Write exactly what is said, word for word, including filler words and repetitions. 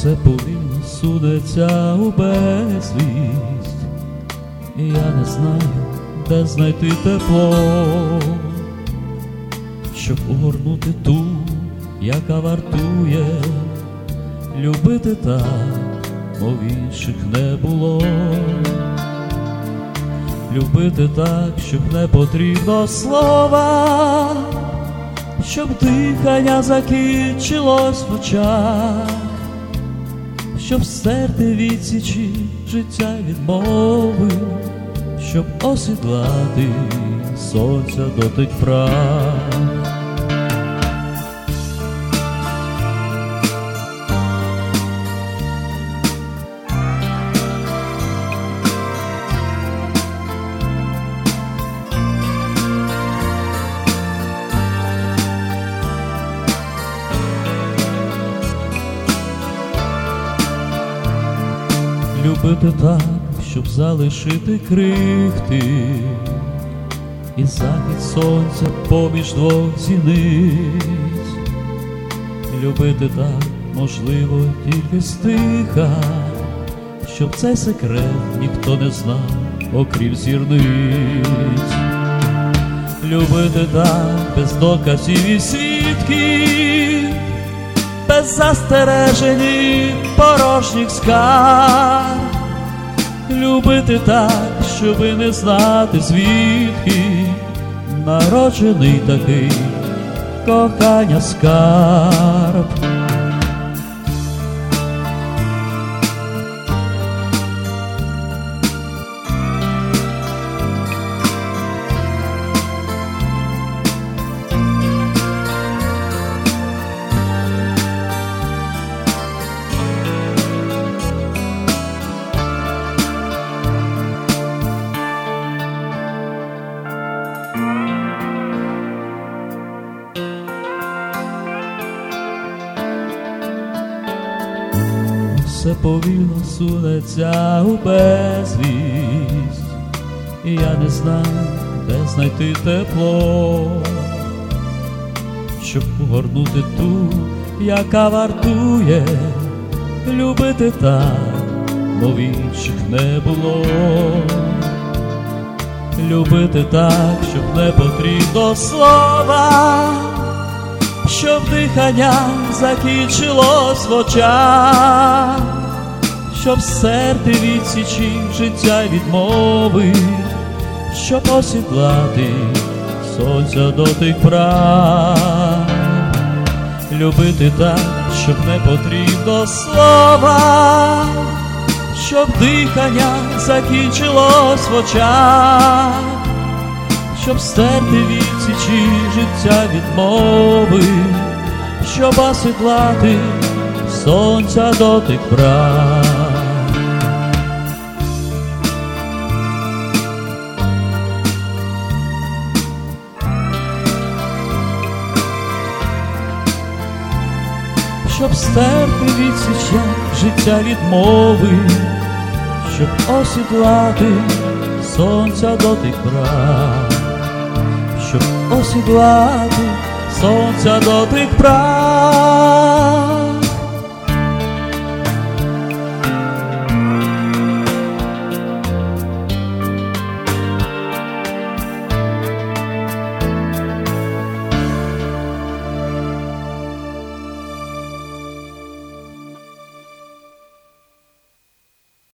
Все повільно сунеться у безвість, і я не знаю, де знайти тепло, щоб угорнути ту, яка вартує любити так, мов інших не було. Любити так, щоб не потрібно слова, щоб дихання закінчилось в очах, щоб стерти відсічі життя відмови, щоб осідлати сонця дотик прах. Любити так, щоб залишити крихти, і захід сонця поміж двох зіниць. Любити так, можливо, тільки стиха, щоб цей секрет ніхто не знав, окрім зірниць. Любити так, без доказів і свідків, без застережень і порожніх скарг. Любити так, щоби не знати, звідки народжений такий кохання скарб. Все повільно сунеться у безвість, і я не знаю, де знайти тепло, щоб угорнути ту, яка вартує любити так, мов інших не було. Любити так, щоб не потрібно слова, щоб дихання закінчилось в очах, щоб стерти відсічі життя відмови, щоб осідлати сонця дотик прах. Любити так, щоб не потрібно слова, щоб дихання закінчилось в очах, щоб стерти відсічі життя відмови, щоб осідлати сонця дотик прах. Щоб стерти відсіча життя відмови, щоб осідлати сонця дотик прах, щоб осідлати сонця дотик прах.